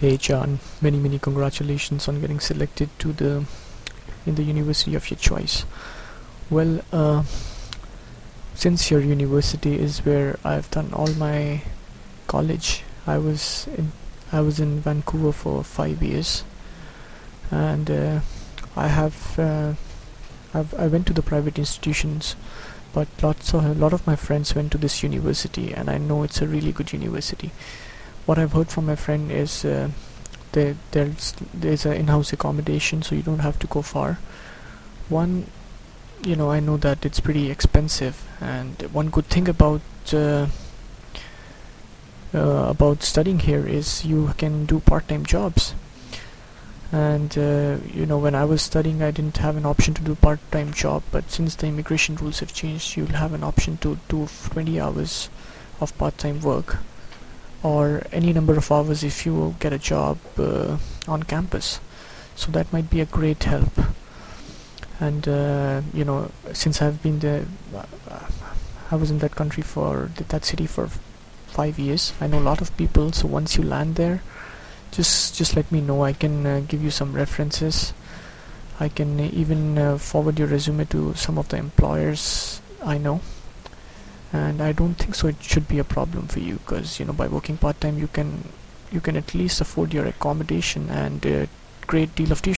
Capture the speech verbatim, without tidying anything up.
Hey John, many many congratulations on getting selected to the in the university of your choice. Well, uh, since your university is where I've done all my college, I was in I was in Vancouver for five years, and uh, I have uh, I've, I went to the private institutions, but lots of a lot of my friends went to this university, and I know it's a really good university. What I've heard from my friend is uh, there there's there's an in-house accommodation, so you don't have to go far. One, you know, I know that it's pretty expensive, and one good thing about uh, uh, about studying here is you can do part-time jobs. And uh, you know, when I was studying, I didn't have an option to do part-time job, but since the immigration rules have changed, you'll have an option to do twenty hours of part-time work, or any number of hours if you get a job uh, on campus. So that might be a great help. And uh, you know, since I've been there, uh, I was in that country for th- that city for f- five years. I know a lot of people. So once you land there, just just let me know. I can uh, give you some references. I can uh, even uh, forward your resume to some of the employers I know. And I don't think so it should be a problem for you, because you know, by working part time you can you can at least afford your accommodation and a great deal of tuition.